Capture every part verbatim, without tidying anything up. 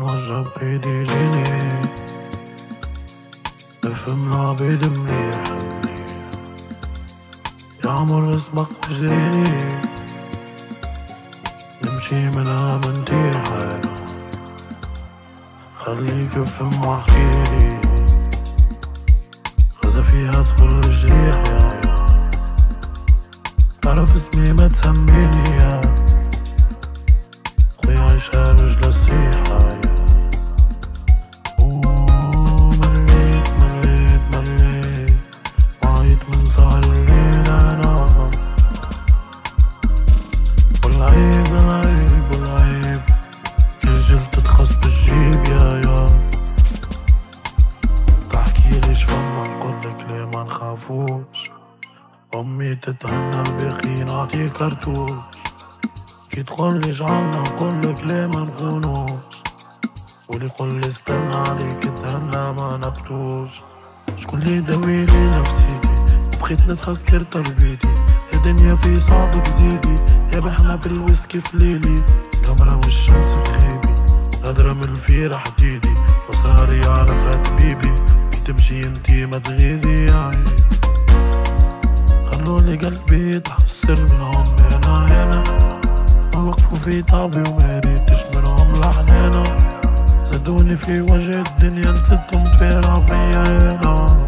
بنوجب بيدي جيني نفهم العبيد مليح مليح يعمر اسبق وجريني نمشي منها منتيح انا خليك افهم واحكيلي غزا فيها ادخل الجريح يا يا تعرف اسمي ما تسميني يا خويا عايشة رجل السيحة يا مليت مليت مليت وعيت من سهر الليل انا والعيب العيب والعيب كرجل تتخص بالجيب يا يا تحكي ليش فما نقولك ليه ما نخافوش أمي تتهنى الباقي نعطي كرتوش كي تقولي جعلنا نقولك ليه ما نخونوش واللي يقولي استنى عليك تهنى ما نبتوش شكون لي داويلي نفسيتي بغيت نتفكر تربيتي الدنيا في صعبك زيدي يا بحنا بالويسكي في ليلي القمرة والشمس تغيبي غدرة من الفيرة حديدي وصاري عرفت بيبي كي تمشي انتي ما تغيظي يا عيني خلولي قلبي يتحسر منهم هنا هنا وقفوا في طابي وما ريتش منهم لحنانا زادوني في وجه الدنيا نسيتهم تفيرا فيا هنا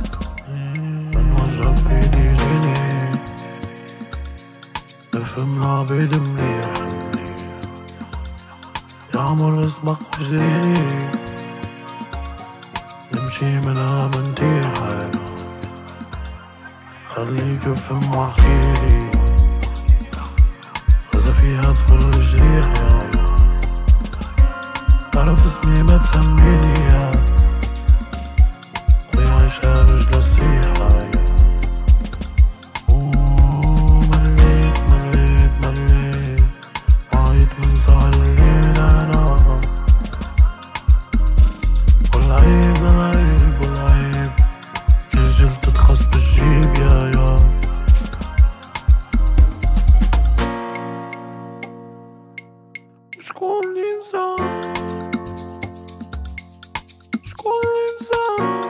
بنوجب بيدي جيني نفهم العبيد مليح مليح يعمر اسبق وجريني نمشي منها منتيح انا خليك افهم واحكيلي غزا فيها ادخل الجريح يا يا تعرف اسمي ما تسميني يا خويا عايشة رجل السيحة يا مليت مليت مليت وعيت من سهر الليل انا والعيب العيب والعيب كرجل تتخص بالجيب يا يا شكون الإنسان شكون الإنسان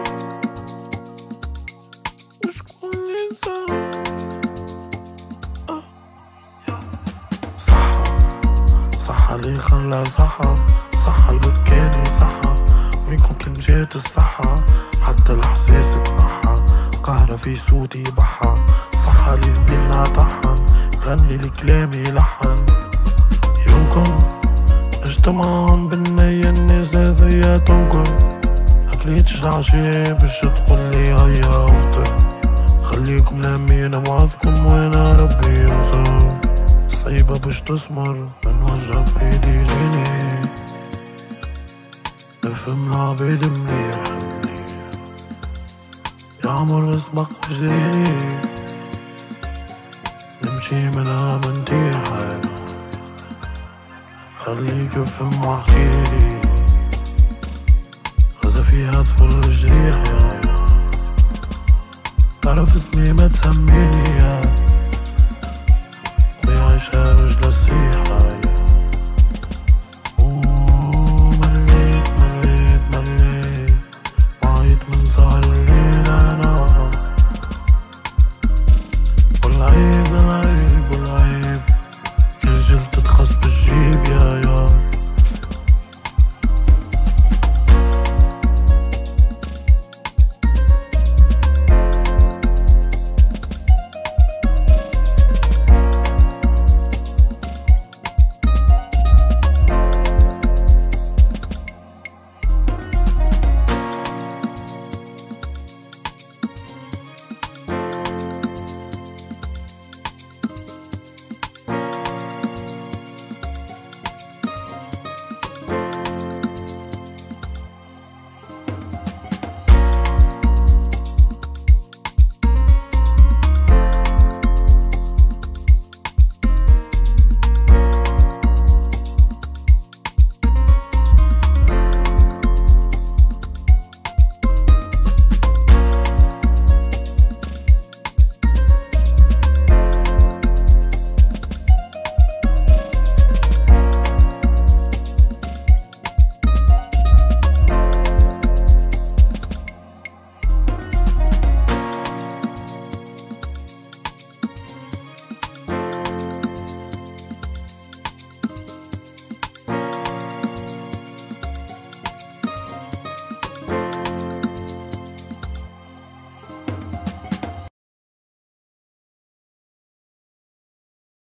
شكون الإنسان آه. صحة صحة اللي خلى صحة صحة البكاني صحة وينكم كل مجات الصحة حتى الإحساس تنحى قهرة في صوتي بحة صحة اللي بدنا طحن غني لكلامي لحن يمكن اجتمعهم بالنية الناس هذيا تنكر أكليتش العشاء باش تقولي هيا افطر خليكم لامين موعظكم وانا ربي ينصر صعيبة باش تسمر بنوجب بيدي جيني نفهم العبيد مليح مليح يعمر اسبق وجريني نمشي منها منتيح انا خليك افهم واحكيلي غزا فيها ادخل الجريح يا يا تعرف اسمي ما تسميني يا